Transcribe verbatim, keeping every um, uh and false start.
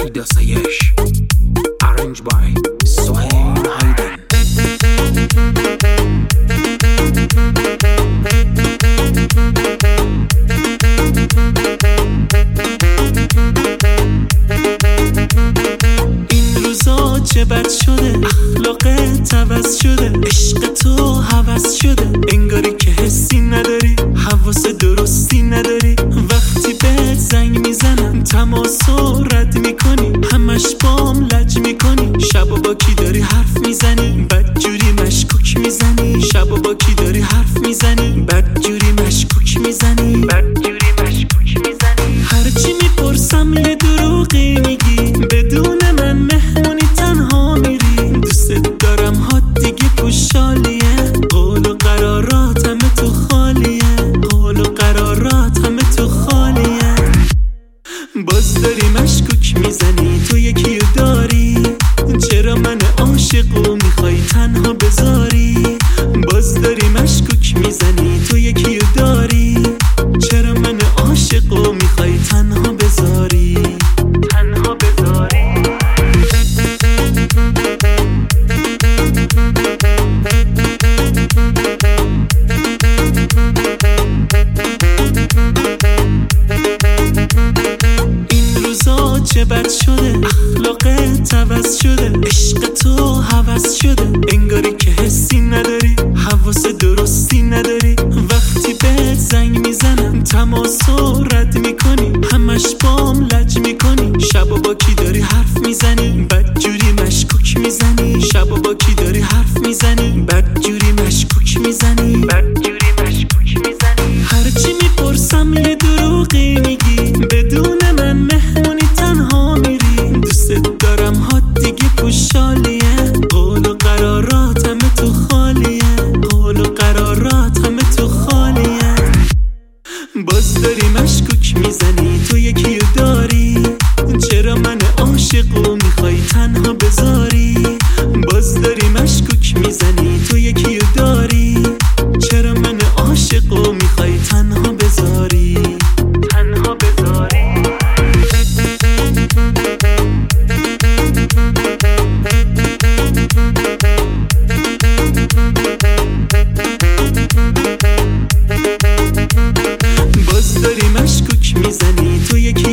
داسایش Arranged by Sohail Hayden. این روزا چه بد شده، اخلاقت عوض شده، عشق تو هوس شده، انگاری که حسی نداری، حواس درستی نداری. وقتی بهت زنگ میزنم تماسو رد میکنی، همش بام لج میکنی. شبا با کی داری حرف میزنی، بدجوری مشکوک میزنی. شبا با کی داری حرف میزنی، بدجوری مشکوک میزنی، بدجوری مشکوک میزنی. هرچی میپرسم یه دروغی میگی، بدون من مهمونی تنها میری. دوست دارم ها دیگه پوشالیه، قول و قرارات همه تو خالیه، قول و قرارات همه تو خالیه. باز داری مشکوک میزنی، تو یکی رو داری، چرا من عاشقو میخوای تنها بذاری. باز داری مشکوک میزنی، تو یکی رو داری، چرا من عاشقو میخوای تنها بذاری، تنها بذاری. چه بد شده، اخلاقت عوض شده، عشق تو هوس شده، انگاری که حسی نداری، حواس درستی نداری. وقتی بهت زنگ میزنم تماسو رد میکنی، همش بام لج میکنی. شبا با کی داری حرف میزنی، بدجوری مشکوک میزنی. شبا با کی داری حرف میزنی، بدجوری مشکوک میزنی، بدجوری مشکوک میزنی. هرچی میپرسم یه دروغی میگی، بدون من مهمونی تنها میری. دوست دارم ها دیگه پوشالیه، قول و قرارات همه تو خالیه، قول و قرارات همه تو خالیه. باز داری مشکوک میزنی، تو یکی رو داری، چرا من عاشقو میخوای تنها بذاری. باز داری مشکوک میزنی، تو یکی رو داری، چرا من عاشقو میخوای تنها بذاری، تنها بذاری. باز داری مشکوک میزنی، تو یکی